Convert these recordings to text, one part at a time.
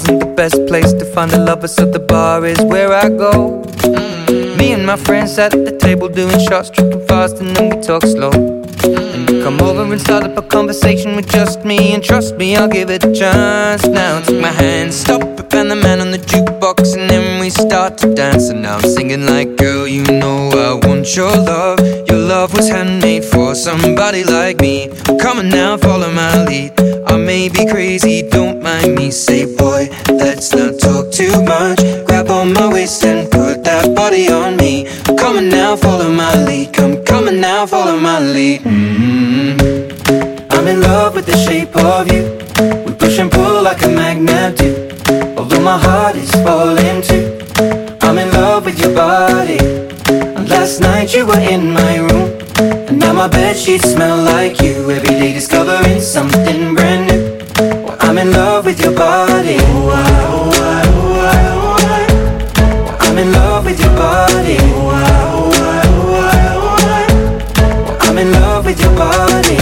isn't the best place to find a lover, so the bar is where I go. Me and my friends sat at the table doing shots, tripping fast, and then we talk slow. And you come over and start up a conversation with just me, and trust me, I'll give it a chance. Now take my hand, stop it, and the man on the jukebox, and then we start to dance. And now I'm singing like, girl, you know I want your love. Your love was handmade for somebody like me. Come on now, follow my lead. I may be crazy, don't mind me. Say, boy, let's not talk too much. Grab on my waist and put that body on me. Come on now, follow my lead. Come on now, follow my lead. I'm in love with the shape of you. We push and pull like a magnet do. Although my heart is falling too. I'm in love with your body. And last night you were in my room, and now my bedsheets smell like you. Every day discovering something brand new. Well, I'm in love with your body. I'm in love with your body. I'm in love with your body.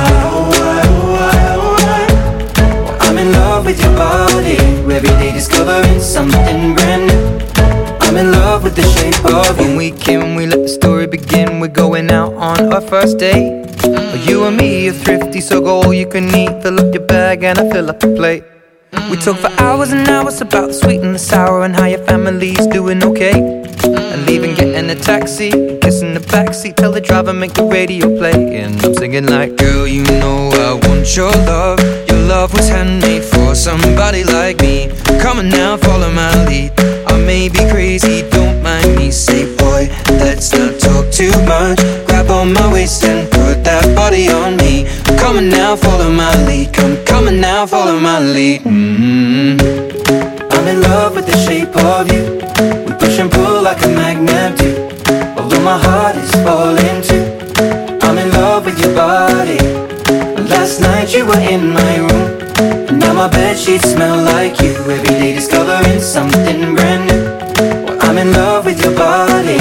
I'm in love with your body. Every day discovering something brand new. I'm in love with the shape of you. When we came, we let the story begin. We're going out on our first date. You and me are thrifty, so go all you can eat. Fill up your bag and I fill up the plate. We talk for hours and hours about the sweet and the sour, and how your family's doing okay. And leaving, getting a taxi, kissing the backseat, tell the driver make the radio play. And I'm singing like, girl, you know I want your love. Your love was handmade for somebody like me. Come on now, follow my lead. I may be crazy, don't mind me. Say, boy, let's not talk too much. Grab on my waist and put that body on me. Come on now, follow my lead. Come on now, follow my lead. I'm in love with the shape of you. We push and pull like a magnet do. Although my heart is falling too. I'm in love with your body. Last night you were in my room, and now my bedsheets smell like you. Every day discovering something brand new. Well, I'm in love with your body.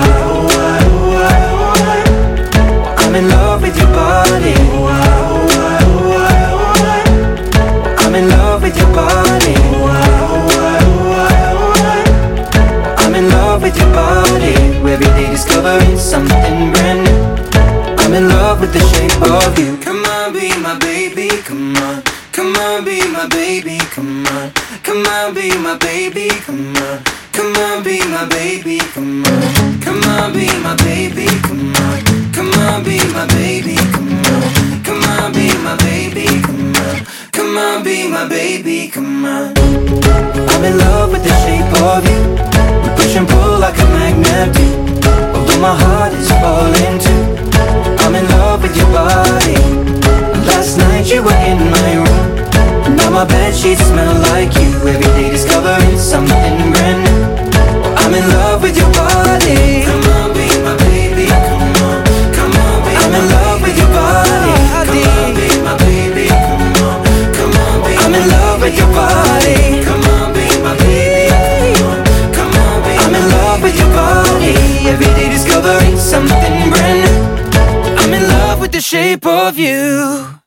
I'm in love with your body. I'm in love with your body. I'm in love with your body. Every day discovering something brand new. I'm in love with the shape of you. Come on, be my baby, come on. Come on, be my baby, come on. Come on, be my baby, come on. Come on, be my baby, come on. Come on, be my baby, come on. Come on, be my baby, come on. Come on, be my baby, come on. Come on, be my baby, come on. I'm in love with the shape of you. We push and pull like a magnet do. Although my heart is falling too. I'm in love with your body. Last night you were in my room, and now my bedsheets smell like you. Every day discovering something brand new. I'm in love with your body. Come on, be my baby, come on. Come on, be I'm in love with your body. Come on, be my baby, come on. Come on, be I'm in love with your body. Come on, be my baby, come on. Come on, be I'm in love with your body. Every day discovering something brand new. I'm in love with the shape of you.